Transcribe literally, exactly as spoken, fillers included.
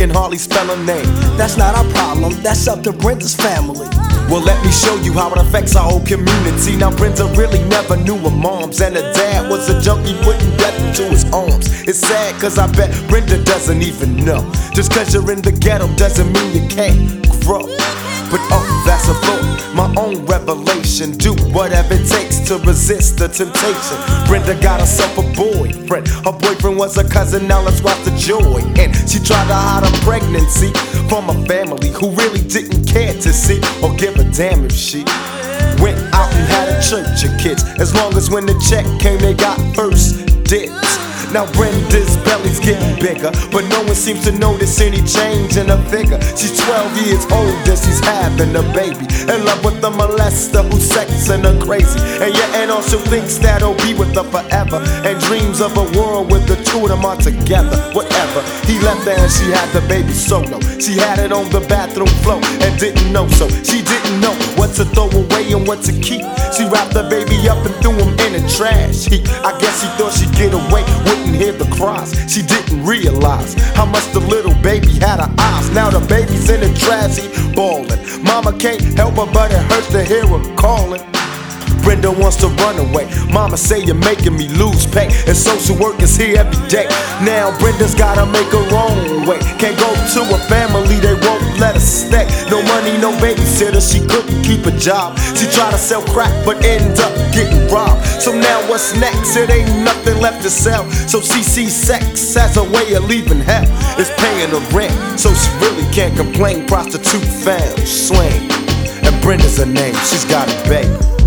can hardly spell her name. That's not our problem, that's up to Brenda's family. Well, let me show you how it affects our whole community. Now, Brenda really never knew her moms, and her dad was a junkie putting death into his arms. It's sad, cause I bet Brenda doesn't even know. Just cause you're in the ghetto doesn't mean you can't grow. But oh, that's a thought, my own revelation. Do whatever it takes to resist the temptation. Brenda got herself a boyfriend. Her boyfriend was a cousin, now let's watch the joy. And she tried to hide her pregnancy from a family who really didn't care to see or give a damn if she went out and had a church of kids. As long as when the check came, they got first dibs. Now Brenda's belly's getting bigger, but no one seems to notice any change in her figure. She's twelve years old and she's having a baby, in love with the molester who's sexing her crazy. And your aunt also thinks that he'll be with her forever, and dreams of a world with the two of them are together. Whatever, he left her and she had the baby solo. She had it on the bathroom floor and didn't know, so she didn't know what to throw away and what to keep. She wrapped the baby up and threw him in the trash heap. I guess she thought she'd get away with hear the cries. She didn't realize how much the little baby had her eyes. Now the baby's in the trash heap bawling. Mama can't help her, but it hurts to hear her calling. Brenda wants to run away. Mama say you're making me lose pay, and social work is here every day. Now Brenda's gotta make her own way. Can't go to a family, they won't let her stay. No money, no babysitter, she couldn't keep a job. She tried to sell crack, but ended up getting robbed. So now what's next? It ain't nothing left to sell. So she sees sex as a way of leaving hell. It's paying her rent, so she really can't complain. Prostitute found, swing, and Brenda's her name. She's got a baby.